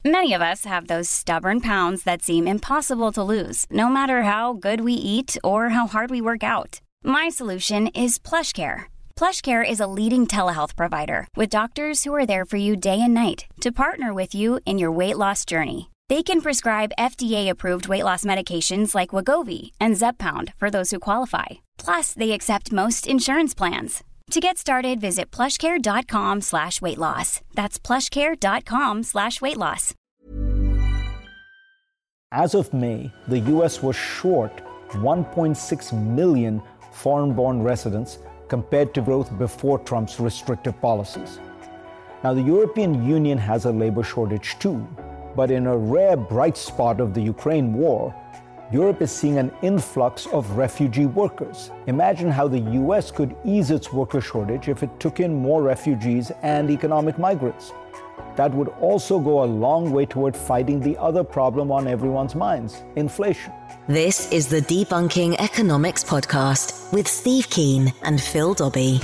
Many of us have those stubborn pounds that seem impossible to lose, no matter how good we eat or how hard we work out. My solution is PlushCare. PlushCare is a leading telehealth provider with doctors who are there for you day and night to partner with you in your weight loss journey. They can prescribe FDA-approved weight loss medications like Wegovy and Zepbound for those who qualify. Plus, they accept most insurance plans. To get started, visit plushcare.com/weightloss. That's plushcare.com/weightloss. As of May, the U.S. was short 1.6 million foreign-born residents compared to growth before Trump's restrictive policies. Now, the European Union has a labor shortage too, but in a rare bright spot of the Ukraine war, Europe is seeing an influx of refugee workers. Imagine how the US could ease its worker shortage if it took in more refugees and economic migrants. That would also go a long way toward fighting the other problem on everyone's minds, inflation. This is the Debunking Economics Podcast with Steve Keen and Phil Dobbie.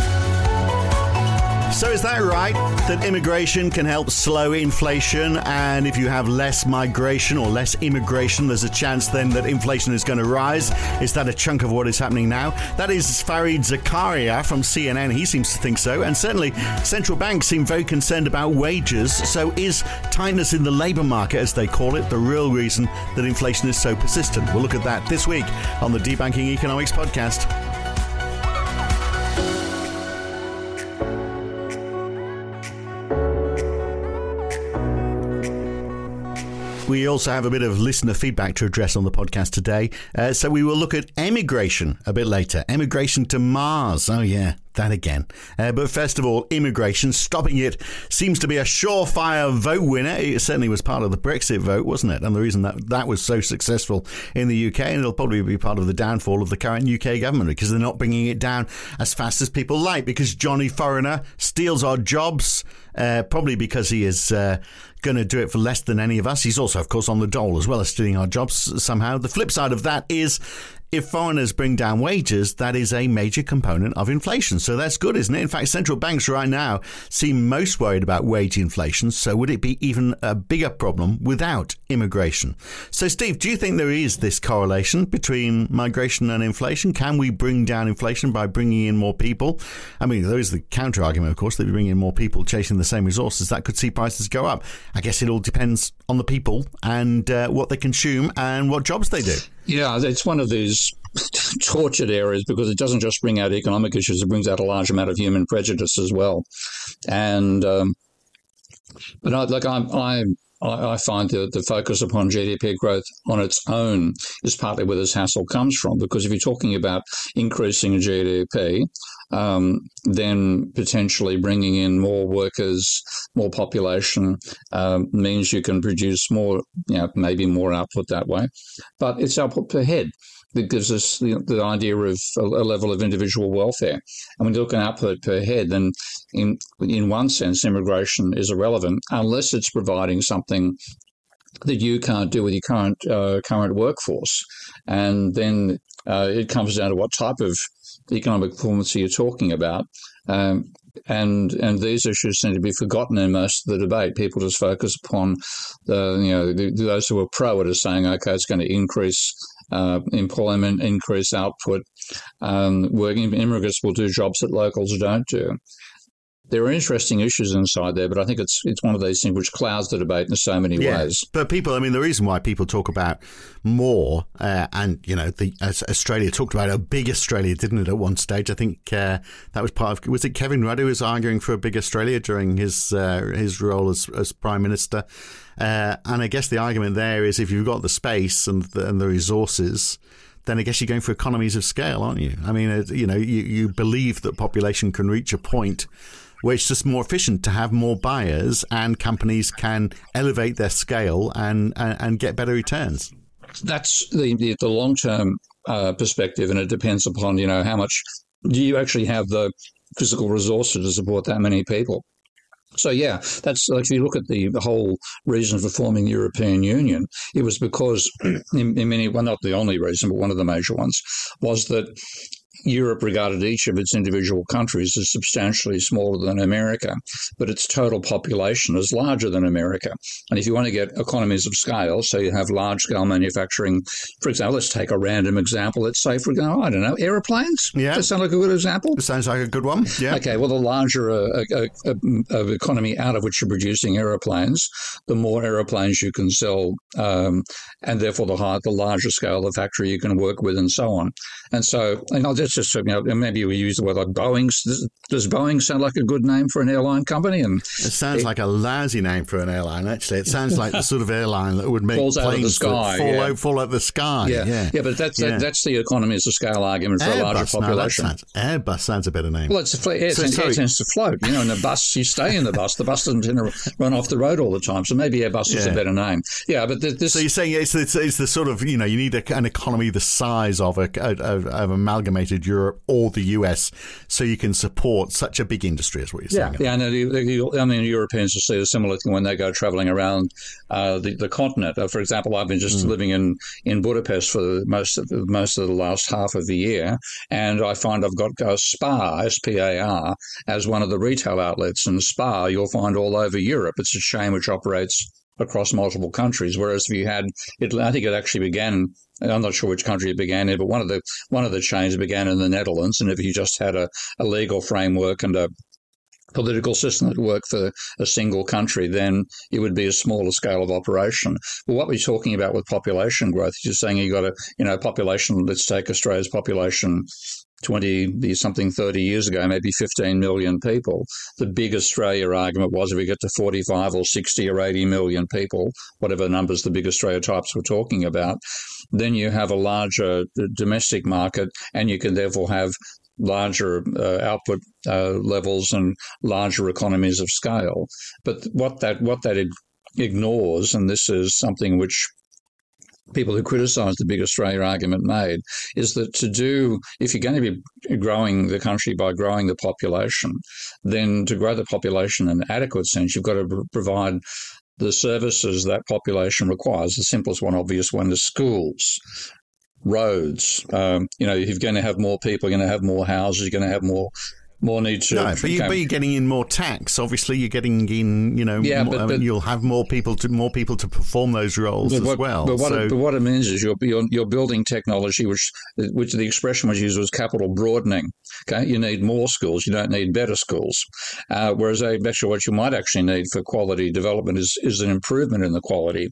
So is that right, that immigration can help slow inflation, and if you have less migration or less immigration, there's a chance then that inflation is going to rise? Is that a chunk of what is happening now? That is Fareed Zakaria from CNN. He seems to think so, and certainly central banks seem very concerned about wages. So is tightness in the labour market, as they call it, the real reason that inflation is so persistent? We'll look at that this week on the Debunking Economics Podcast. We also have a bit of listener feedback to address on the podcast today. So we will look at emigration a bit later. Emigration to Mars. Oh, yeah, that again. But first of all, immigration. Stopping it seems to be a surefire vote winner. It certainly was part of the Brexit vote, wasn't it? And the reason that was so successful in the UK, and it'll probably be part of the downfall of the current UK government, because they're not bringing it down as fast as people like, because Johnny Foreigner steals our jobs, probably because he is going to do it for less than any of us. He's also, of course, on the dole as well as stealing our jobs somehow. The flip side of that is, if foreigners bring down wages, that is a major component of inflation. So that's good, isn't it? In fact, central banks right now seem most worried about wage inflation. So would it be even a bigger problem without immigration? So, Steve, do you think there is this correlation between migration and inflation? Can we bring down inflation by bringing in more people? I mean, there is the counter argument, of course, that we bring in more people chasing the same resources. That could see prices go up. I guess it all depends on the people and what they consume and what jobs they do. Yeah, it's one of these tortured areas, because it doesn't just bring out economic issues, it brings out a large amount of human prejudice as well. And but I find that the focus upon GDP growth on its own is partly where this hassle comes from, because if you're talking about increasing GDP, then potentially bringing in more workers, more population, means you can produce more, maybe more output that way. But it's output per head that gives us the idea of a level of individual welfare. And when you look at output per head, then in one sense, immigration is irrelevant unless it's providing something that you can't do with your current workforce. And then it comes down to what type of economic performance you're talking about. And these issues seem to be forgotten in most of the debate. People just focus upon those who are pro it as saying, okay, it's going to increase employment, increase output. Working immigrants will do jobs that locals don't do. There are interesting issues inside there, but I think it's one of these things which clouds the debate in so many ways. But people, I mean, the reason why people talk about more, as Australia talked about a big Australia, didn't it, at one stage? I think that was part of, was it Kevin Rudd who was arguing for a big Australia during his role as Prime Minister? And I guess the argument there is, if you've got the space and the resources, then I guess you're going for economies of scale, aren't you? I mean, you believe that population can reach a point where it's just more efficient to have more buyers, and companies can elevate their scale and get better returns. That's the long-term perspective, and it depends upon, how much do you actually have the physical resources to support that many people. So, yeah, that's like, if you look at the whole reason for forming the European Union, it was because in many, well, not the only reason, but one of the major ones was that Europe regarded each of its individual countries as substantially smaller than America, but its total population is larger than America. And if you want to get economies of scale, so you have large-scale manufacturing, for example, let's take a random example. Let's say, for example, I don't know, airplanes? Yeah. Does that sound like a good example? It sounds like a good one, yeah. Okay, well, the larger economy out of which you're producing aeroplanes, the more aeroplanes you can sell, and therefore the larger scale the factory you can work with and so on. And so, maybe we use the word like Boeing. Does Boeing sound like a good name for an airline company? And it sounds like a lousy name for an airline, actually. It sounds like the sort of airline that would make falls out of the sky, fall out of the sky. Yeah, but that's the economies of scale argument for Airbus, a larger population. Airbus sounds a better name. Well, it tends to float. You know, in the bus, you stay in the bus. The bus doesn't tend to run off the road all the time. So maybe Airbus is a better name. Yeah, but this. So you're saying it's the sort of, you need an economy the size of amalgamated Europe or the US, so you can support such a big industry, is what you're saying. Yeah. Europeans will see a similar thing when they go travelling around the continent. For example, I've been just living in Budapest for most of the last half of the year, and I find I've got Spar, SPAR, as one of the retail outlets. And Spar you'll find all over Europe. It's a chain which operates across multiple countries. Whereas if you had it, I think it actually began. I'm not sure which country it began in, but one of the chains began in the Netherlands. And if you just had a legal framework and a political system that worked for a single country, then it would be a smaller scale of operation. But what we're talking about with population growth, you're saying you got population. Let's take Australia's population 30 years ago, maybe 15 million people. The big Australia argument was if we get to 45 or 60 or 80 million people, whatever numbers the big Australia types were talking about, then you have a larger domestic market, and you can therefore have larger output levels and larger economies of scale. But what that ignores, and this is something which people who criticise the big Australia argument made, is that if you're going to be growing the country by growing the population, then to grow the population in an adequate sense, you've got to provide the services that population requires. The simplest one, obvious one, is schools, roads. If you're going to have more people, you're going to have more houses, you're going to have more need to. No, but you're getting in more tax. Obviously, you're getting in. You'll have more people to perform those roles as well. But what it means is you're building technology, which the expression was used was capital broadening. Okay, you need more schools. You don't need better schools. Whereas actually, what you might actually need for quality development is an improvement in the quality.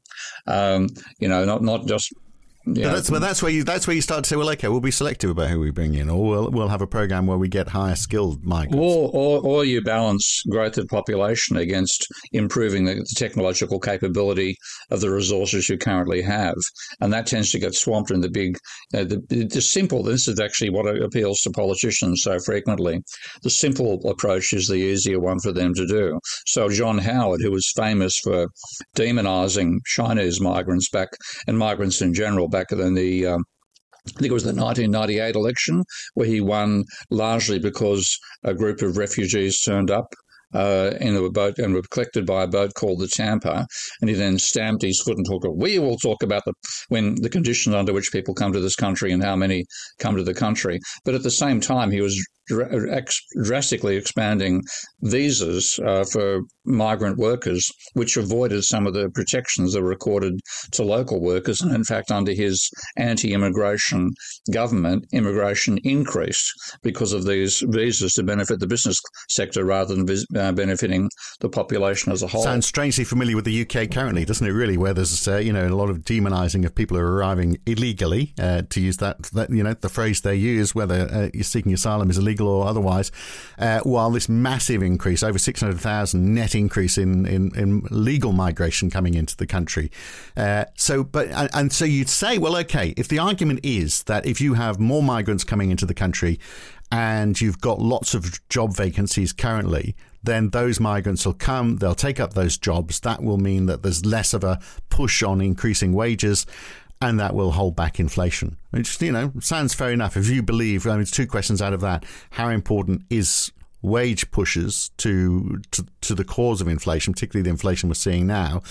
Not just. Yeah. But that's where you start to say, well, okay, we'll be selective about who we bring in, or we'll have a program where we get higher skilled migrants, or you balance growth of population against improving the technological capability of the resources you currently have, and that tends to get swamped in the big. The simple. This is actually what appeals to politicians so frequently. The simple approach is the easier one for them to do. So John Howard, who was famous for demonising Chinese migrants and migrants in general back in the I think it was the 1998 election, where he won largely because a group of refugees turned up in a boat and were collected by a boat called the Tampa, and he then stamped his foot and we will talk about the conditions under which people come to this country and how many come to the country. But at the same time, he was drastically expanding visas for migrant workers, which avoided some of the protections that were accorded to local workers. And in fact, under his anti-immigration government, immigration increased because of these visas to benefit the business sector rather than benefiting the population as a whole. Sounds strangely familiar with the UK currently, doesn't it, really, where there's a lot of demonising of people who are arriving illegally, to use that the phrase they use, whether you're seeking asylum is illegal or otherwise, while this massive increase, over 600,000 net increase in legal migration coming into the country. So you'd say, well, okay, if the argument is that if you have more migrants coming into the country and you've got lots of job vacancies currently, then those migrants will come, they'll take up those jobs. That will mean that there's less of a push on increasing wages, and that will hold back inflation. Which, sounds fair enough. If you believe, it's two questions out of that. How important is wage pushes to the cause of inflation, particularly the inflation we're seeing now?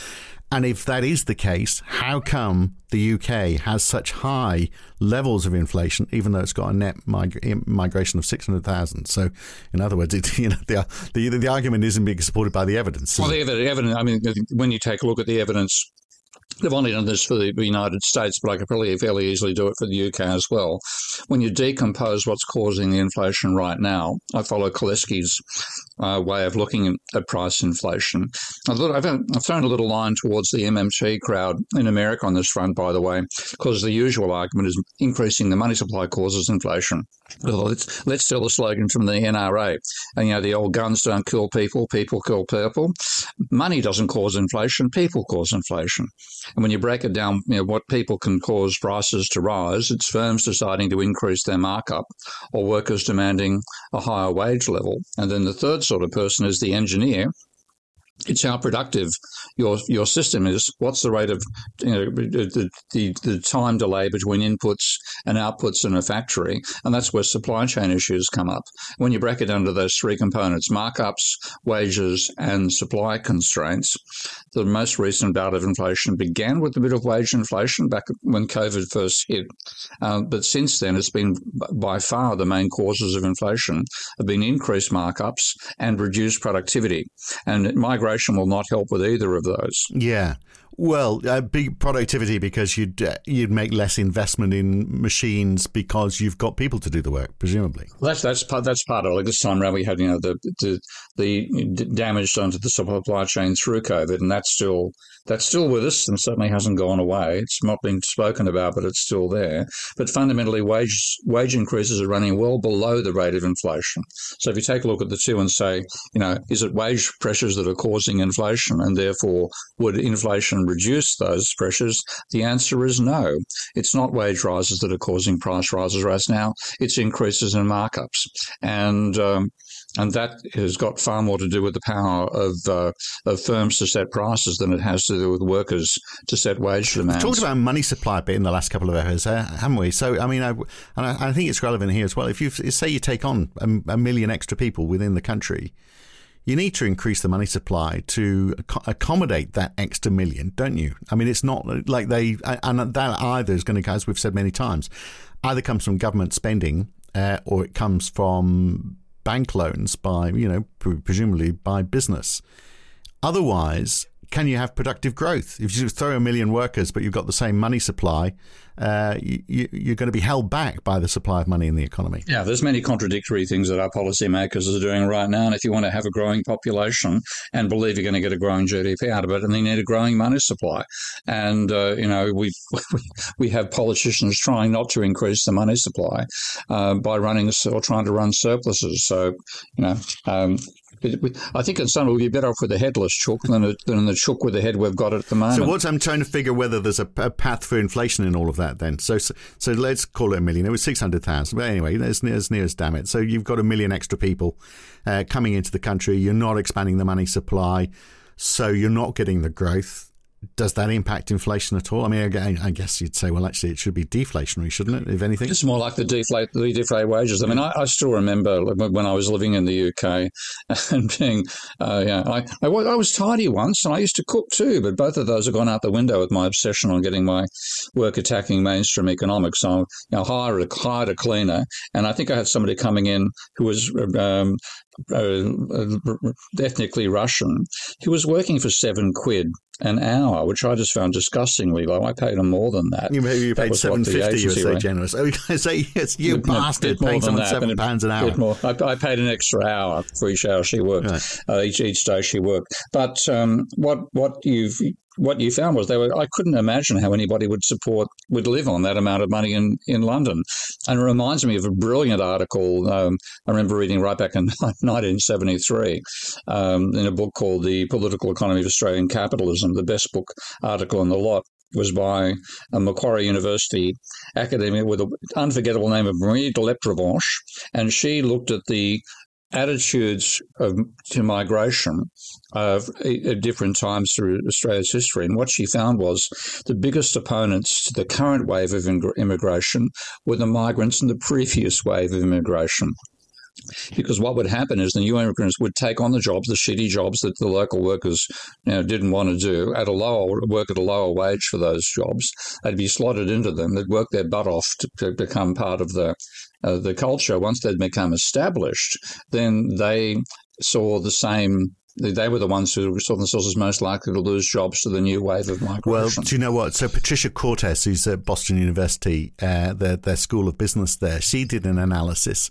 And if that is the case, how come the UK has such high levels of inflation, even though it's got a net migration of 600,000? So, in other words, the argument isn't being supported by the evidence. Well, the evidence. I mean, when you take a look at the evidence, they've only done this for the United States, but I could probably fairly easily do it for the UK as well. When you decompose what's causing the inflation right now, I follow Koleski's way of looking at price inflation. I've thrown a little line towards the MMT crowd in America on this front, by the way, because the usual argument is increasing the money supply causes inflation. Let's steal the slogan from the NRA. And, the old guns don't kill people, people kill people. Money doesn't cause inflation, people cause inflation. And when you break it down, what people can cause prices to rise, it's firms deciding to increase their markup or workers demanding a higher wage level. And then the third sort of person is the engineer. It's how productive your system is. What's the rate of the time delay between inputs and outputs in a factory? And that's where supply chain issues come up. When you break it down to those three components, markups, wages, and supply constraints, the most recent bout of inflation began with a bit of wage inflation back when COVID first hit. But since then, it's been by far the main causes of inflation have been increased markups and reduced productivity. And migration will not help with either of those. Yeah. Well, big productivity because you'd make less investment in machines because you've got people to do the work, presumably. That's part of it. Like this time around, we had the damage done to the supply chain through COVID, and that's still with us and certainly hasn't gone away. It's not been spoken about, but it's still there. But fundamentally, wage increases are running well below the rate of inflation. So if you take a look at the two and say, is it wage pressures that are causing inflation, and therefore would inflation reduce those pressures? The answer is no. It's not wage rises that are causing price rises right now. It's increases in markups. And that has got far more to do with the power of firms to set prices than it has to do with workers to set wage demands. We've talked about money supply a bit in the last couple of hours, haven't we? So, I mean, I think it's relevant here as well. If you say you take on a million extra people within the country, you need to increase the money supply to accommodate that extra million, don't you? I mean, it's not like and that either is going to, as we've said many times, either comes from government spending or it comes from bank loans by, presumably by business. Otherwise, can you have productive growth? If you throw a million workers, but you've got the same money supply, you're going to be held back by the supply of money in the economy. Yeah, there's many contradictory things that our policymakers are doing right now. And if you want to have a growing population and believe you're going to get a growing GDP out of it, and you need a growing money supply. And, we have politicians trying not to increase the money supply by running or trying to run surpluses. So, I think it's something we'll be better off with a headless chook than the chook with the head we've got at the moment. So I'm trying to figure whether there's a path for inflation in all of that then. So let's call it a million. It was 600,000. But anyway, as near as damn it. So you've got a million extra people coming into the country. You're not expanding the money supply. So you're not getting the growth. Does that impact inflation at all? I mean, I guess you'd say, well, actually, it should be deflationary, shouldn't it, if anything? It's more like the deflate wages. I mean, I still remember when I was living in the UK and being, I was tidy once and I used to cook too, but both of those have gone out the window with my obsession on getting my work attacking mainstream economics. So I hired a cleaner, and I think I had somebody coming in who was ethnically Russian. He was working for £7 an hour, which I just found disgustingly low. I paid him more than that. You paid $7.50. You were so generous. Oh, say yes, you bastard, paying someone £7 an hour. More. I paid an extra hour for each hour she worked, right. each day she worked. But what you found was I couldn't imagine how anybody would live on that amount of money in London. And it reminds me of a brilliant article I remember reading right back in 1973 in a book called The Political Economy of Australian Capitalism. The best book article in the lot was by a Macquarie University academic with an unforgettable name of Marie de Leprevanche, and she looked at the attitudes to migration at different times through Australia's history. And what she found was the biggest opponents to the current wave of immigration were the migrants in the previous wave of immigration. Because what would happen is the new immigrants would take on the jobs, the shitty jobs that the local workers didn't want to do, work at a lower wage for those jobs. They'd be slotted into them. They'd work their butt off to become part of the culture. Once they'd become established, then they saw the same. They were the ones who saw themselves as most likely to lose jobs to the new wave of migration. Well, do you know what? So Patricia Cortez, who's at Boston University, their School of Business there, she did an analysis.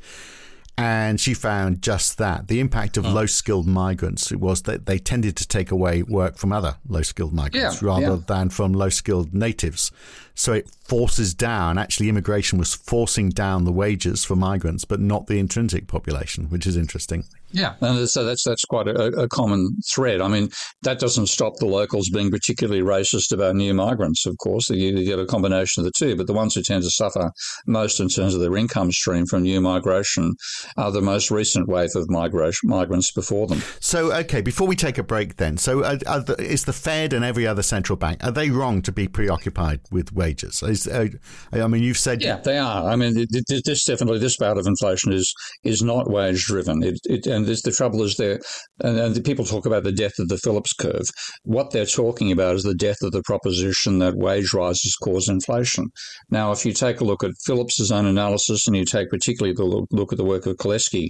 And she found just that. The impact of low-skilled migrants was that they tended to take away work from other low-skilled migrants rather than from low-skilled natives. So it forces down, actually immigration was forcing down the wages for migrants, but not the intrinsic population, which is interesting. Yeah, and so that's quite a common thread. I mean, that doesn't stop the locals being particularly racist about new migrants, of course. You get a combination of the two, but the ones who tend to suffer most in terms of their income stream from new migration are the most recent wave of migrants before them. So, okay, before we take a break then, so is the Fed and every other central bank, are they wrong to be preoccupied with wages? I mean, you've said... Yeah, they are. I mean, this bout of inflation is not wage-driven. And the trouble is there, and the people talk about the death of the Phillips curve. What they're talking about is the death of the proposition that wage rises cause inflation. Now, if you take a look at Phillips's own analysis and you take particularly the look at the work of Koleski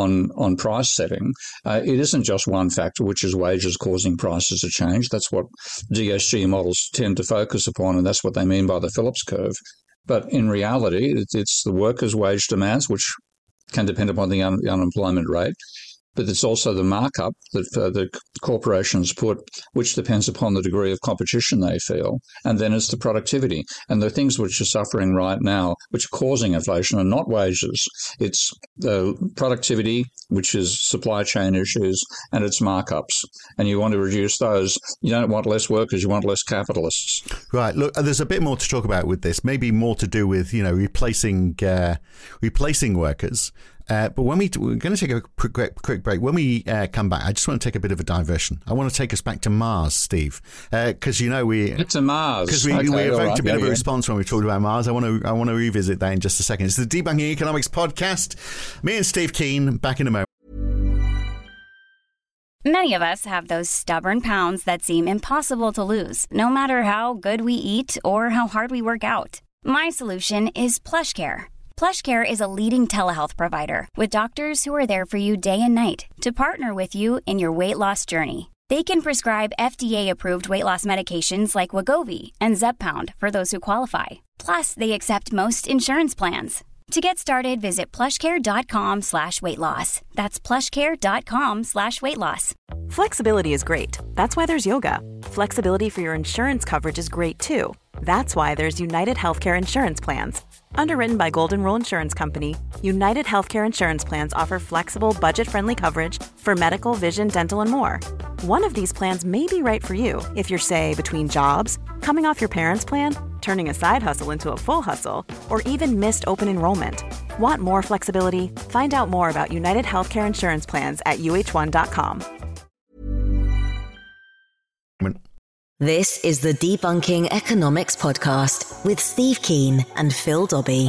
on price setting, it isn't just one factor, which is wages causing prices to change. That's what DSG models tend to focus upon, and that's what they mean by the Phillips curve. But in reality, it's the workers' wage demands, which can depend upon the unemployment rate. But it's also the markup that the corporations put, which depends upon the degree of competition they feel. And then it's the productivity. And the things which are suffering right now, which are causing inflation, are not wages. It's the productivity, which is supply chain issues, and it's markups. And you want to reduce those. You don't want less workers, you want less capitalists. Right. Look, there's a bit more to talk about with this, maybe more to do with, replacing workers. But we're going to take a quick break. When we come back, I just want to take a bit of a diversion. I want to take us back to Mars, Steve, because get to Mars because we evoked a bit of a response when we talked about Mars. I want to revisit that in just a second. It's the Debunking Economics podcast. Me and Steve Keen back in a moment. Many of us have those stubborn pounds that seem impossible to lose, no matter how good we eat or how hard we work out. My solution is PlushCare. PlushCare is a leading telehealth provider with doctors who are there for you day and night to partner with you in your weight loss journey. They can prescribe FDA-approved weight loss medications like Wegovy and Zepbound for those who qualify. Plus, they accept most insurance plans. To get started, visit plushcare.com/weightloss. That's plushcare.com/weightloss. Flexibility is great. That's why there's yoga. Flexibility for your insurance coverage is great too. That's why there's United Healthcare Insurance Plans. Underwritten by Golden Rule Insurance Company, United Healthcare Insurance Plans offer flexible, budget-friendly coverage for medical, vision, dental, and more. One of these plans may be right for you if you're, say, between jobs, coming off your parents' plan, turning a side hustle into a full hustle, or even missed open enrollment. Want more flexibility? Find out more about United Healthcare Insurance Plans at uh1.com. This is the Debunking Economics podcast with Steve Keen and Phil Dobbie.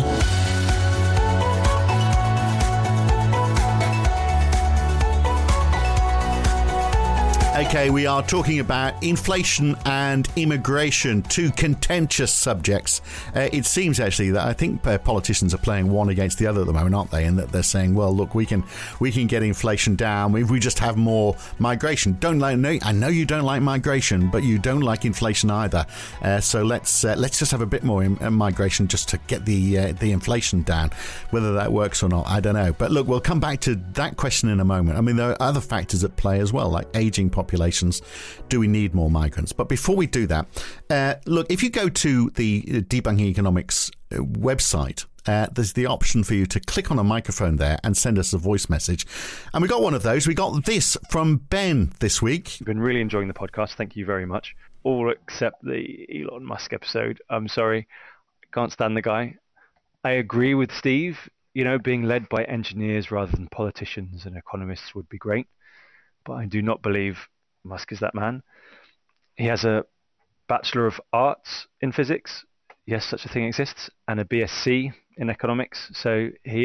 Okay, we are talking about inflation and immigration, two contentious subjects. It seems actually that I think politicians are playing one against the other at the moment, aren't they? And that they're saying, well, look, we can get inflation down if we just have more migration. I know you don't like migration, but you don't like inflation either. So let's just have a bit more migration just to get the inflation down. Whether that works or not, I don't know. But look, we'll come back to that question in a moment. I mean, there are other factors at play as well, like aging populations. Do we need more migrants? But before we do that, look, if you go to the Debunking Economics website, there's the option for you to click on a microphone there and send us a voice message. And we got one of those. We got this from Ben this week. I've been really enjoying the podcast. Thank you very much. All except the Elon Musk episode. I'm sorry. I can't stand the guy. I agree with Steve. Being led by engineers rather than politicians and economists would be great. But I do not believe Musk is that man. He has a Bachelor of Arts in physics. Yes, such a thing exists. And a BSc in economics. So he is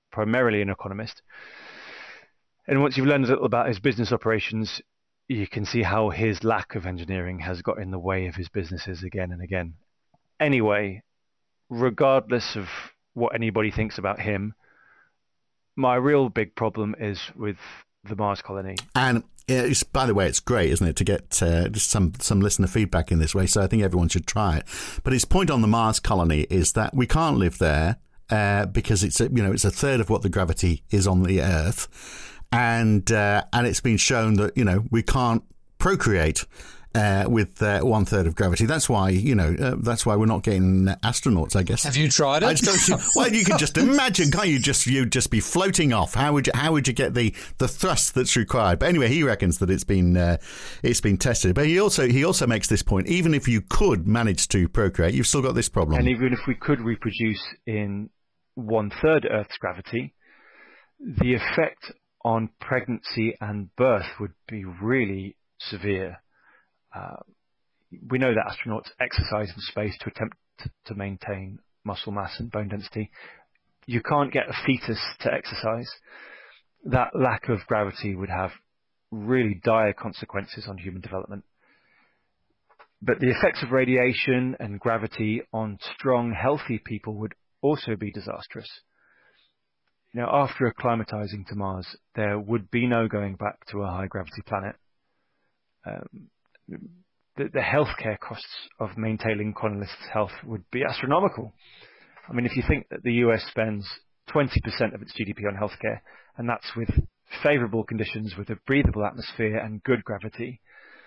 primarily an economist. And once you've learned a little about his business operations, you can see how his lack of engineering has got in the way of his businesses again and again. Anyway, regardless of what anybody thinks about him, my real big problem is with the Mars colony. And by the way, it's great, isn't it, to get just some listener feedback in this way. So I think everyone should try it. But his point on the Mars colony is that we can't live there because it's a third of what the gravity is on the Earth, and it's been shown that we can't procreate with 1/3 of gravity. That's why we're not getting astronauts, I guess. Have you tried it? Well, you can just imagine, can't you? You'd just be floating off. How would you get the thrust that's required? But anyway, he reckons that it's been tested. But he also makes this point: even if you could manage to procreate, you've still got this problem. And even if we could reproduce in 1/3 Earth's gravity, the effect on pregnancy and birth would be really severe. We know that astronauts exercise in space to attempt to maintain muscle mass and bone density. You can't get a fetus to exercise. That lack of gravity would have really dire consequences on human development. But the effects of radiation and gravity on strong, healthy people would also be disastrous. After acclimatizing to Mars, there would be no going back to a high-gravity planet. The healthcare costs of maintaining colonists' health would be astronomical. I mean, if you think that the US spends 20% of its GDP on healthcare, and that's with favorable conditions, with a breathable atmosphere and good gravity.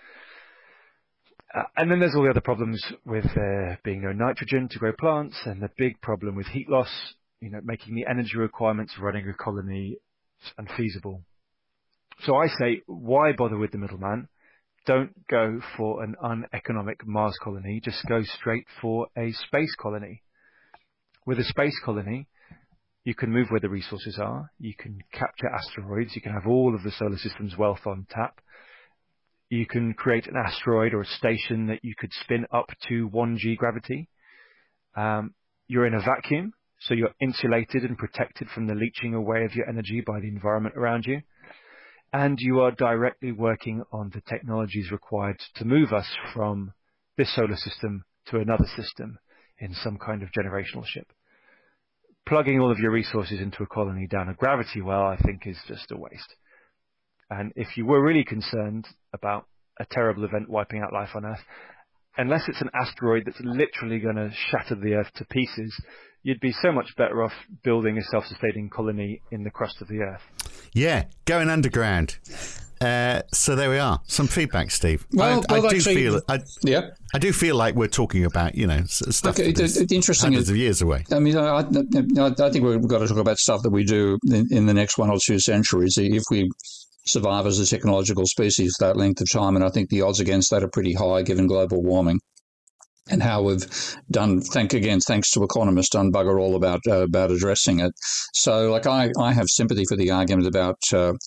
And then there's all the other problems with there being no nitrogen to grow plants, and the big problem with heat loss, making the energy requirements of running a colony unfeasible. So I say, why bother with the middleman? Don't go for an uneconomic Mars colony, just go straight for a space colony. With a space colony, you can move where the resources are, you can capture asteroids, you can have all of the solar system's wealth on tap, you can create an asteroid or a station that you could spin up to 1G gravity. You're in a vacuum, so you're insulated and protected from the leaching away of your energy by the environment around you. And you are directly working on the technologies required to move us from this solar system to another system in some kind of generational ship. Plugging all of your resources into a colony down a gravity well, I think, is just a waste. And if you were really concerned about a terrible event wiping out life on Earth, unless it's an asteroid that's literally going to shatter the Earth to pieces, you'd be so much better off building a self-sustaining colony in the crust of the Earth. Yeah, going underground. So there we are. Some feedback, Steve. I do feel like we're talking about, stuff interesting, hundreds of years away. I mean, I think we've got to talk about stuff that we do in the next 1 or 2 centuries. If we survive as a technological species that length of time, and I think the odds against that are pretty high given global warming. And how we've done, thanks to economists, done bugger all about addressing it. So, I have sympathy for the argument about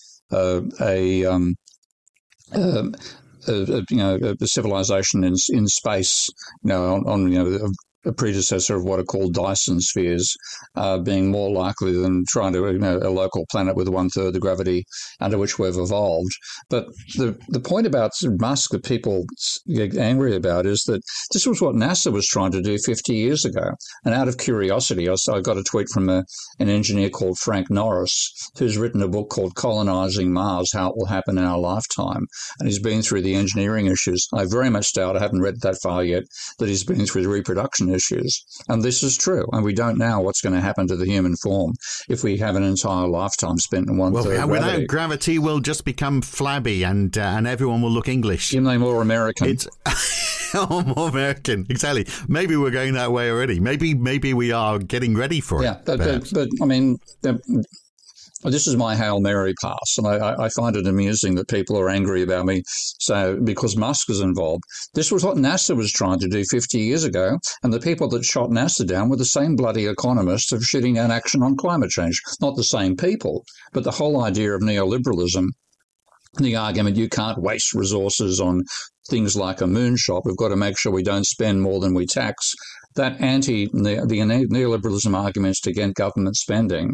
a civilization in space, on a predecessor of what are called Dyson spheres, being more likely than trying to a local planet with 1/3 the gravity under which we've evolved. But the point about Musk that people get angry about is that this was what NASA was trying to do 50 years ago. And out of curiosity, I got a tweet from an engineer called Frank Norris, who's written a book called Colonizing Mars, How It Will Happen in Our Lifetime. And he's been through the engineering issues. I very much doubt, I haven't read that far yet, that he's been through the reproduction issues. And this is true. And we don't know what's going to happen to the human form if we have an entire lifetime spent in 1/3 gravity. Without gravity, we'll just become flabby and everyone will look English. You know, more American. More American, exactly. Maybe we're going that way already. Maybe we are getting ready for it. Yeah, but I mean, this is my Hail Mary pass, and I find it amusing that people are angry about me because Musk is involved. This was what NASA was trying to do 50 years ago, and the people that shot NASA down were the same bloody economists of shooting down action on climate change. Not the same people, but the whole idea of neoliberalism, the argument you can't waste resources on things like a moonshot, we've got to make sure we don't spend more than we tax. That the neoliberalism arguments against government spending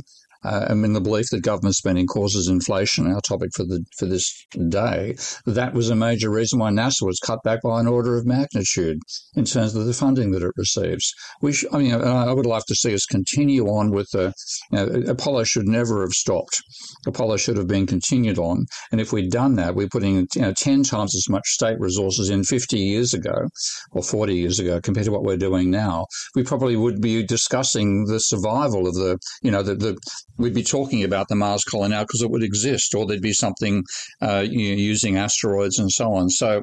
in the belief that government spending causes inflation, our topic for this day, that was a major reason why NASA was cut back by an order of magnitude in terms of the funding that it receives. I would like to see us continue on with Apollo should never have stopped. Apollo should have been continued on, and if we'd done that, we're putting 10 times as much state resources in 50 years ago or 40 years ago compared to what we're doing now. We probably would be discussing the survival of we'd be talking about the Mars colony now because it would exist, or there'd be something using asteroids and so on. So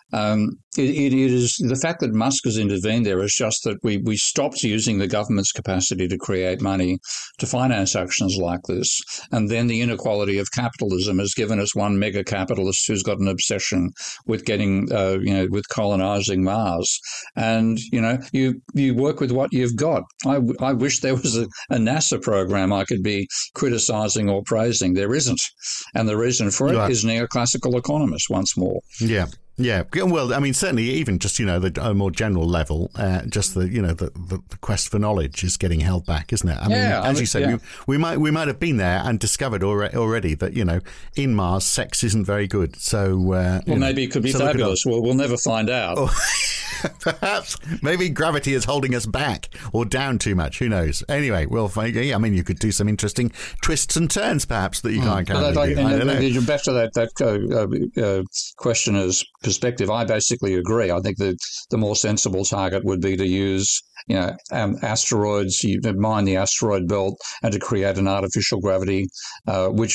it is the fact that Musk has intervened there is just that we stopped using the government's capacity to create money to finance actions like this. And then the inequality of capitalism has given us one mega capitalist who's got an obsession with getting, with colonizing Mars. And, you work with what you've got. I wish there was a NASA program I could be criticizing or praising. There isn't. And the reason for it is neoclassical economists once more. Yeah. Yeah, well, I mean, certainly, even just a more general level, just the quest for knowledge is getting held back, isn't it? I mean, as you say, we might have been there and discovered already that in Mars, sex isn't very good. So maybe it could be fabulous. We'll never find out. Perhaps maybe gravity is holding us back or down too much. Who knows? Anyway, we'll find. I mean, you could do some interesting twists and turns, perhaps, that you can't do. I don't know. Back to that questioner's perspective, I basically agree. I think the more sensible target would be to use asteroids, you mine the asteroid belt, and to create an artificial gravity which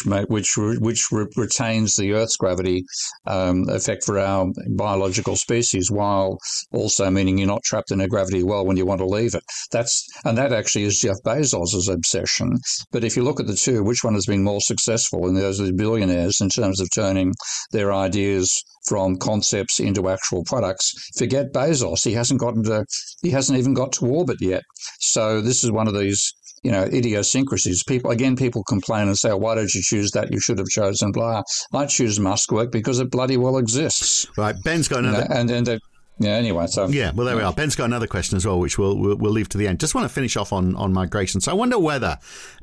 retains the Earth's gravity effect for our biological species, while also meaning you're not trapped in a gravity well when you want to leave it. That actually is Jeff Bezos's obsession. But if you look at the two, which one has been more successful? And those are the billionaires in terms of turning their ideas from concepts into actual products. Forget Bezos; he hasn't even got to orbit yet. So this is one of these idiosyncrasies. People complain and say, "Why did you choose that? You should have chosen blah." I choose Musk work because it bloody well exists. Right, Ben's got another. Anyway, so well, there we are. Ben's got another question as well, which we'll leave to the end. Just want to finish off on migration. So I wonder whether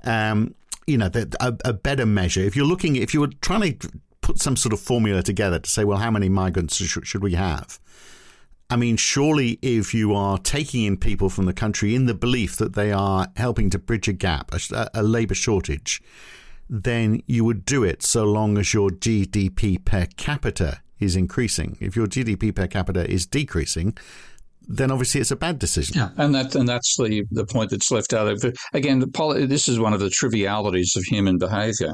a better measure, if you were trying to put some sort of formula together to say, well, how many migrants should we have? I mean, surely if you are taking in people from the country in the belief that they are helping to bridge a gap, a labour shortage, then you would do it so long as your GDP per capita is increasing. If your GDP per capita is decreasing, then obviously it's a bad decision. Yeah, and that's the point that's left out of it. Again, this is one of the trivialities of human behaviour.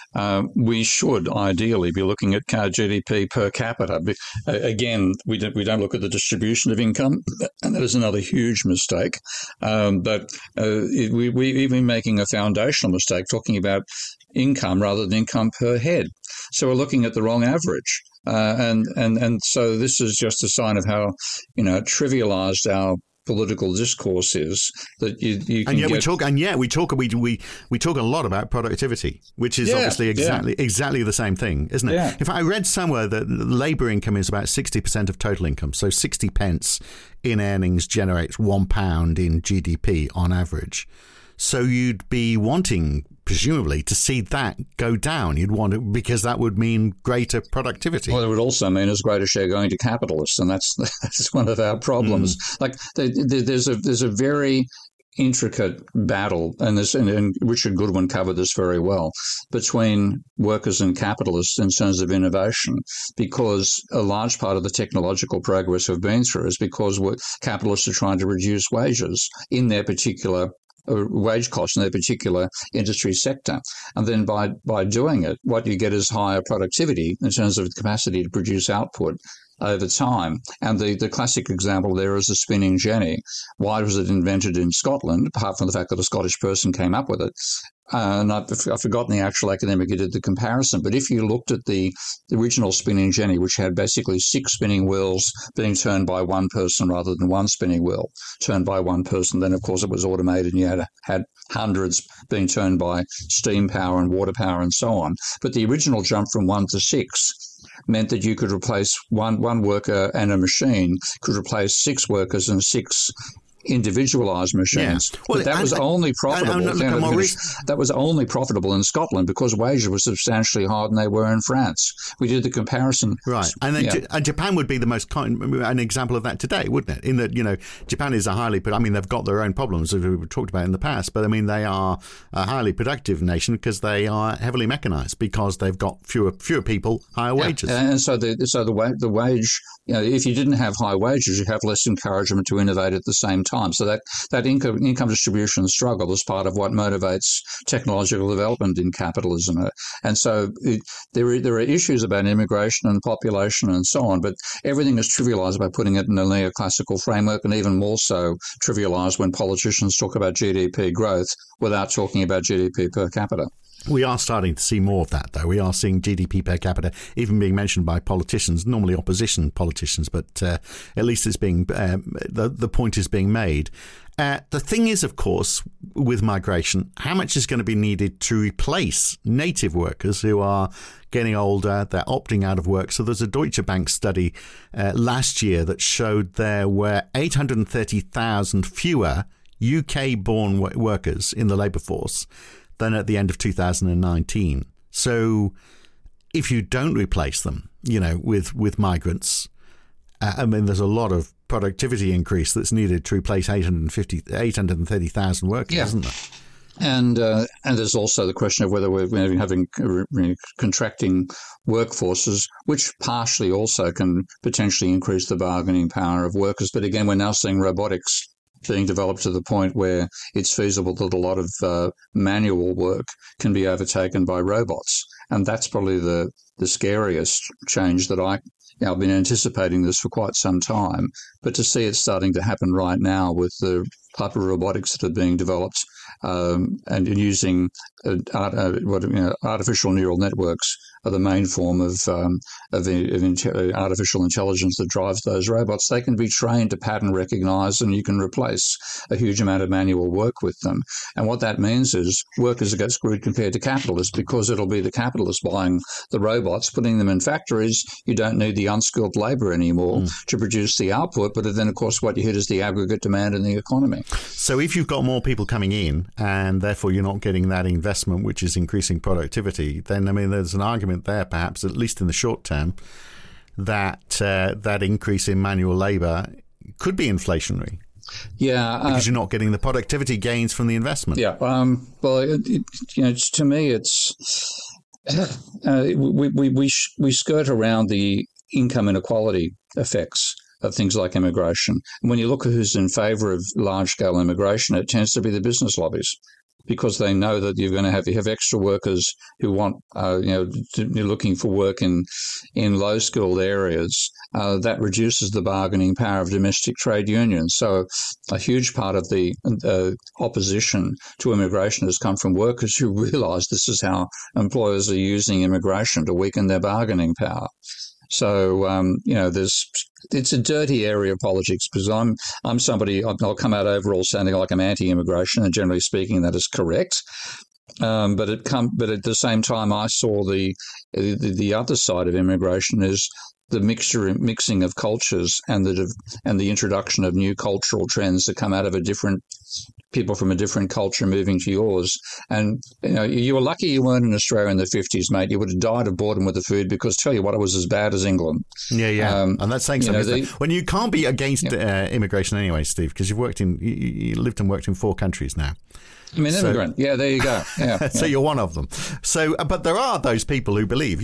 We should ideally be looking at GDP per capita. Again, we don't look at the distribution of income, and that is another huge mistake. But we're even making a foundational mistake talking about income rather than income per head. So we're looking at the wrong average. And so this is just a sign of how, trivialized our political discourse is, that you can we talk a lot about productivity, which is obviously exactly the same thing, isn't it? Yeah. In fact, I read somewhere that labour income is about 60% of total income. So 60 pence in earnings generates £1 in GDP on average. So you'd be wanting, presumably, to see that go down. You'd want it because that would mean greater productivity. Well, it would also mean as greater share going to capitalists, and that's one of our problems. Like there's a very intricate battle, and Richard Goodwin covered this very well, between workers and capitalists in terms of innovation, because a large part of the technological progress we've been through is because capitalists are trying to reduce wages in their particular wage costs in their particular industry sector. And then by doing it, what you get is higher productivity in terms of the capacity to produce output over time. And the classic example there is the spinning jenny. Why was it invented in Scotland, apart from the fact that a Scottish person came up with it? And I've forgotten the actual academic who did the comparison, but if you looked at the original spinning jenny, which had basically 6 spinning wheels being turned by one person rather than one spinning wheel turned by one person, then of course it was automated and you had hundreds being turned by steam power and water power and so on. But the original jump from 1 to 6 meant that you could replace one worker, and a machine could replace 6 workers and 6 individualised machines. Yeah. Well, but that was only profitable. That was only profitable in Scotland because wages were substantially higher than they were in France. We did the comparison. Right. And then and Japan would be the most an example of that today, wouldn't it? In that, Japan is they've got their own problems, as we've talked about in the past, but they are a highly productive nation because they are heavily mechanized, because they've got fewer people, higher wages. And so the wage, if you didn't have high wages, you have less encouragement to innovate at the same time. So that income distribution struggle is part of what motivates technological development in capitalism. And so there are issues about immigration and population and so on, but everything is trivialized by putting it in a neoclassical framework, and even more so trivialized when politicians talk about GDP growth without talking about GDP per capita. We are starting to see more of that, though. We are seeing GDP per capita even being mentioned by politicians, normally opposition politicians, but at least it's being the point is being made. The thing is, of course, with migration, how much is going to be needed to replace native workers who are getting older, they're opting out of work. So there's a Deutsche Bank study last year that showed there were 830,000 fewer UK-born workers in the labour force than at the end of 2019. So if you don't replace them, with migrants, there's a lot of productivity increase that's needed to replace 830,000 workers, isn't there? And there's also the question of whether we're having contracting workforces, which partially also can potentially increase the bargaining power of workers. But again, we're now seeing robotics being developed to the point where it's feasible that a lot of manual work can be overtaken by robots. And that's probably the scariest change that I've been anticipating this for quite some time. But to see it starting to happen right now with the type of robotics that are being developed and using artificial neural networks are the main form of artificial intelligence that drives those robots. They can be trained to pattern recognize, and you can replace a huge amount of manual work with them. And what that means is workers get screwed compared to capitalists, because it'll be the capitalists buying the robots, putting them in factories. You don't need the unskilled labor anymore to produce the output. But then, of course, what you hit is the aggregate demand in the economy. So if you've got more people coming in and therefore you're not getting that investment, which is increasing productivity, then, there's an argument there, perhaps, at least in the short term, that that increase in manual labour could be inflationary. Yeah, because you're not getting the productivity gains from the investment. Yeah. Well, to me, it's we skirt around the income inequality effects of things like immigration. And when you look at who's in favour of large-scale immigration, it tends to be the business lobbies, because they know that you're going to have extra workers who want, looking for work in low-skilled areas. That reduces the bargaining power of domestic trade unions. So a huge part of the opposition to immigration has come from workers who realise this is how employers are using immigration to weaken their bargaining power. So, it's a dirty area of politics, because I'm somebody, I'll come out overall sounding like I'm anti-immigration, and generally speaking, that is correct. But at the same time, I saw the other side of immigration is the mixing of cultures and the introduction of new cultural trends that come out of people from a different culture moving to yours. And you were lucky you weren't in Australia in the 50s, mate. You would have died of boredom with the food, because tell you what, it was as bad as England. Yeah. And that's saying something. When you can't be against immigration anyway, Steve, because you lived and worked in 4 countries now. I'm an immigrant. Yeah, there you go. Yeah. So you're one of them. So, but there are those people who believe,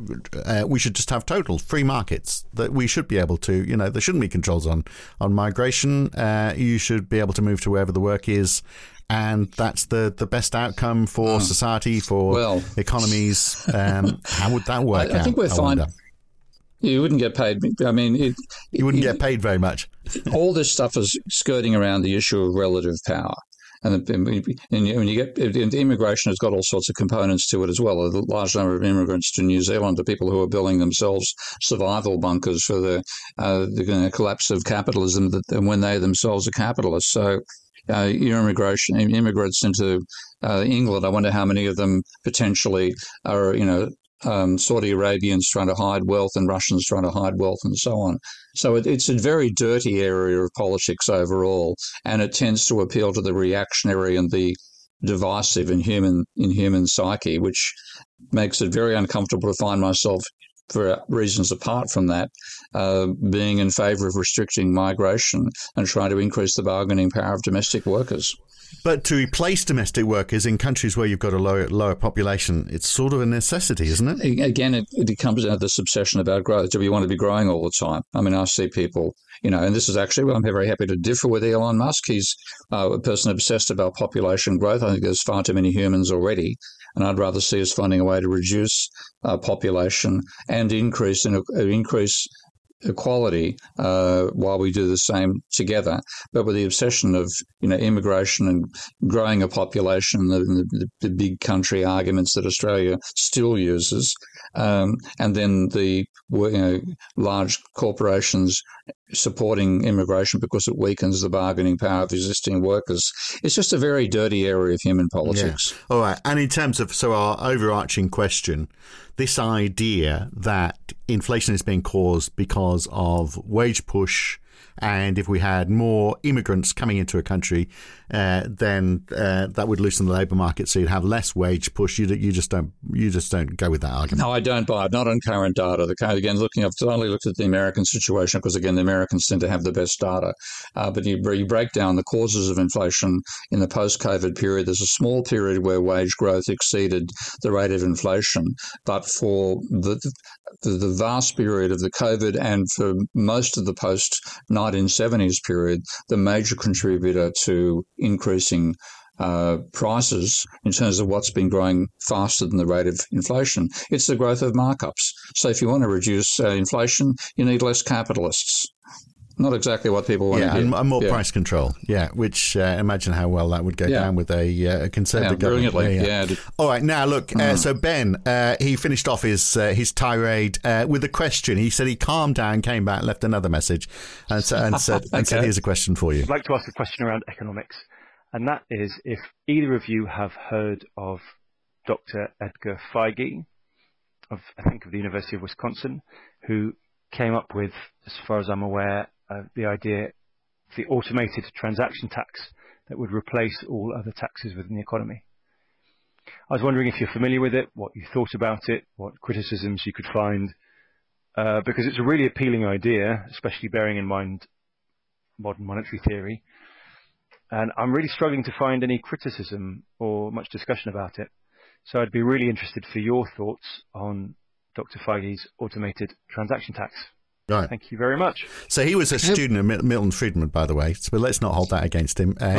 we should just have total free markets, that we should be able to, there shouldn't be controls on migration. You should be able to move to wherever the work is. And that's the best outcome for society, for economies. How would that work out? I think we're fine. You wouldn't get paid. You wouldn't get paid very much. All this stuff is skirting around the issue of relative power. And when you get immigration has got all sorts of components to it as well. A large number of immigrants to New Zealand are people who are building themselves survival bunkers for the collapse of capitalism, when they themselves are capitalists. So immigrants into England, I wonder how many of them potentially are Saudi Arabians trying to hide wealth and Russians trying to hide wealth and so on. So it's a very dirty area of politics overall, and it tends to appeal to the reactionary and the divisive in human psyche, which makes it very uncomfortable to find myself, for reasons apart from that, being in favour of restricting migration and trying to increase the bargaining power of domestic workers. But to replace domestic workers in countries where you've got a lower population, it's sort of a necessity, isn't it? Again, it comes down to this obsession about growth. Do we want to be growing all the time? I mean, I see people, and this is actually, I'm very happy to differ with Elon Musk. He's a person obsessed about population growth. I think there's far too many humans already, and I'd rather see us finding a way to reduce population and increase equality while we do the same together. But with the obsession of immigration and growing a population, the big country arguments that Australia still uses, and then the large corporations supporting immigration because it weakens the bargaining power of existing workers. It's just a very dirty area of human politics. Yeah. All right. And in terms of, our overarching question, this idea that inflation is being caused because of wage push, and if we had more immigrants coming into a country, then that would loosen the labour market, so you'd have less wage push. You just don't go with that argument. No, I don't buy it. Not on current data. Again, I've only looked at the American situation because, again, the Americans tend to have the best data. But you break down the causes of inflation in the post-COVID period. There's a small period where wage growth exceeded the rate of inflation, but for the vast period of the COVID and for most of the post-1970s period, the major contributor to increasing prices in terms of what's been growing faster than the rate of inflation, it's the growth of markups. So if you want to reduce inflation, you need less capitalists. Not exactly what people want to hear. And more price control. Yeah, which imagine how well that would go down with a conservative government. Brilliantly. All right, now look. So Ben, he finished off his tirade with a question. He said he calmed down, came back, left another message, and said, "Here's a question for you." I'd like to ask a question around economics, and that is if either of you have heard of Dr. Edgar Feige, of the University of Wisconsin, who came up with, as far as I'm aware, the idea of the automated transaction tax that would replace all other taxes within the economy. I was wondering if you're familiar with it, what you thought about it, what criticisms you could find, because it's a really appealing idea, especially bearing in mind modern monetary theory. And I'm really struggling to find any criticism or much discussion about it. So I'd be really interested for your thoughts on Dr. Feige's automated transaction tax. Right. Thank you very much. So he was a student of Milton Friedman, by the way. So let's not hold that against him. I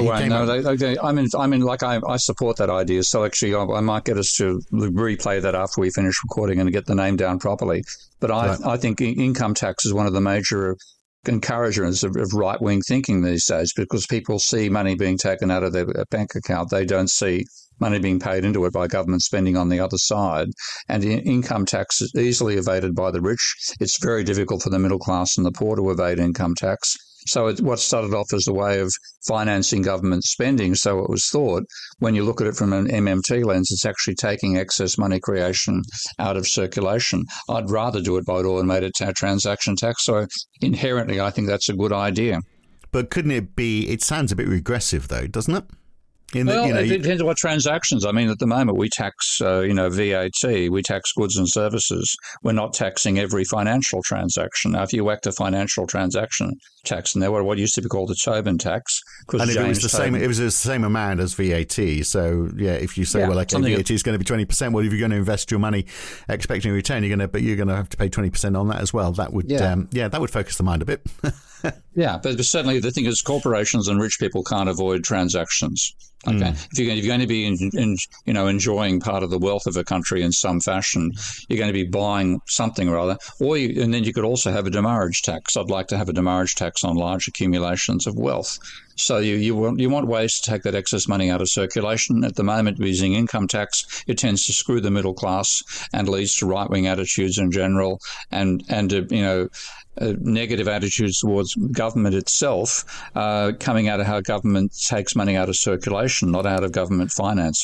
support that idea. So actually, I might get us to replay that after we finish recording and get the name down properly. But I think income tax is one of the major encouragers of right-wing thinking these days, because people see money being taken out of their bank account. They don't see money being paid into it by government spending on the other side. And income tax is easily evaded by the rich. It's very difficult for the middle class and the poor to evade income tax. So what started off as a way of financing government spending, so it was thought, when you look at it from an MMT lens, it's actually taking excess money creation out of circulation. I'd rather do it by automated transaction tax. So inherently, I think that's a good idea. But couldn't it be, it sounds a bit regressive though, doesn't it? It depends on what transactions. I mean, at the moment, we tax, VAT, we tax goods and services. We're not taxing every financial transaction. Now, if you whacked a financial transaction tax in there, what used to be called the Tobin tax. And it was the same amount as VAT. So, if you say, VAT is going to be 20%, well, if you're going to invest your money expecting a return, you're going to have to pay 20% on that as well. That would, that would focus the mind a bit. Yeah, but certainly the thing is corporations and rich people can't avoid transactions. Okay, if you're going to be enjoying part of the wealth of a country in some fashion, you're going to be buying something or other. And then you could also have a demurrage tax. I'd like to have a demurrage tax on large accumulations of wealth. So you want ways to take that excess money out of circulation. At the moment, using income tax, it tends to screw the middle class and leads to right-wing attitudes in general, and negative attitudes towards government itself, coming out of how government takes money out of circulation, not out of government financing.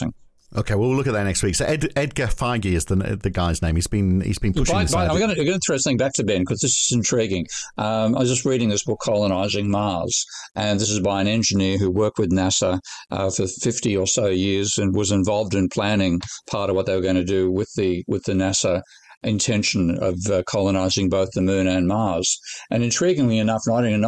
Okay, well, we'll look at that next week. So Edgar Feige is the guy's name. He's been pushing this idea. I'm going to throw something back to Ben because this is intriguing. I was just reading this book, Colonizing Mars, and this is by an engineer who worked with NASA for 50 or so years and was involved in planning part of what they were going to do with the NASA intention of colonizing both the moon and Mars. And intriguingly enough, not in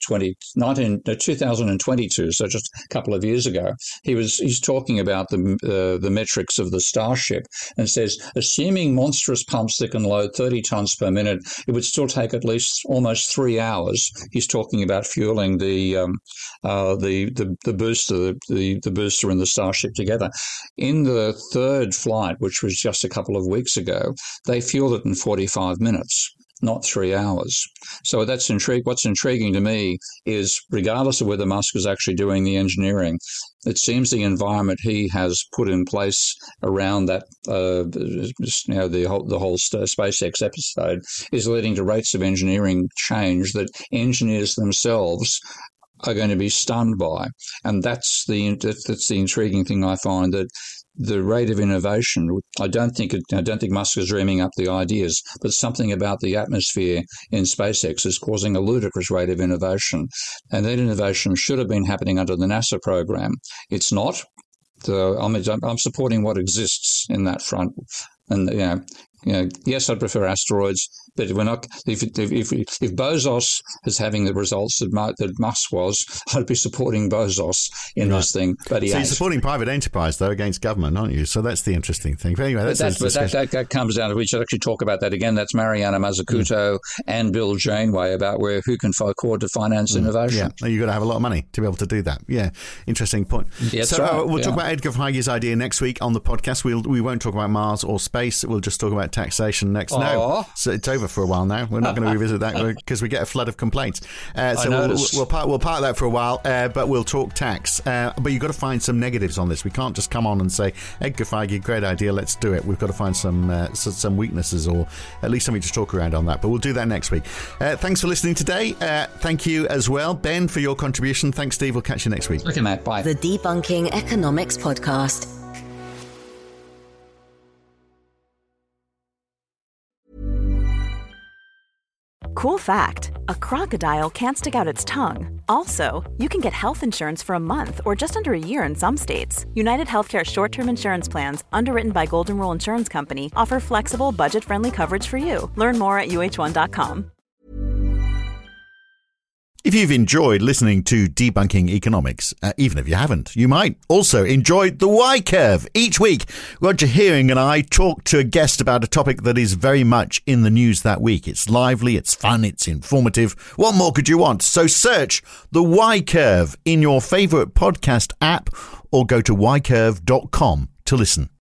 2022, so just a couple of years ago, he's talking about the metrics of the Starship and says, assuming monstrous pumps that can load 30 tons per minute, it would still take at least almost 3 hours. He's talking about fueling the booster, the booster and the Starship together. In the third flight, which was just a couple of weeks ago, they fueled it in 45 minutes, not 3 hours. So that's what's intriguing to me is, regardless of whether Musk is actually doing the engineering, it seems the environment he has put in place around that, the whole SpaceX episode is leading to rates of engineering change that engineers themselves are going to be stunned by. And that's the intriguing thing I find, that the rate of innovation, I don't think Musk is dreaming up the ideas, but something about the atmosphere in SpaceX is causing a ludicrous rate of innovation. And that innovation should have been happening under the NASA program. It's not. I'm supporting what exists in that front. And, yes, I'd prefer asteroids, but we're not. If Bezos is having the results that Musk was, I'd be supporting Bezos in this thing. But you're supporting private enterprise though against government, aren't you? So that's the interesting thing. But anyway, that comes down to, we should actually talk about that again. That's Mariana Mazzucato and Bill Janeway about who can afford to finance innovation. Yeah, you've got to have a lot of money to be able to do that. Yeah, interesting point. Yeah, so right. We'll talk about Edgar Feige's idea next week on the podcast. We won't talk about Mars or space. We'll just talk about taxation next. No, so it's over for a while now. We're not going to revisit that because we get a flood of complaints. So we'll park that for a while, but we'll talk tax. But you've got to find some negatives on this. We can't just come on and say, Edgar Feige, great idea, let's do it. We've got to find some weaknesses, or at least something to talk around on that. But we'll do that next week. Thanks for listening today. Thank you as well, Ben, for your contribution. Thanks, Steve. We'll catch you next week. Okay, Matt. Bye. The Debunking Economics Podcast. Cool fact, a crocodile can't stick out its tongue. Also, you can get health insurance for a month or just under a year in some states. United Healthcare short-term insurance plans, underwritten by Golden Rule Insurance Company, offer flexible, budget-friendly coverage for you. Learn more at UH1.com. If you've enjoyed listening to Debunking Economics, even if you haven't, you might also enjoy The Y-Curve. Each week, Roger Hearing and I talk to a guest about a topic that is very much in the news that week. It's lively, it's fun, it's informative. What more could you want? So search The Y-Curve in your favourite podcast app or go to ycurve.com to listen.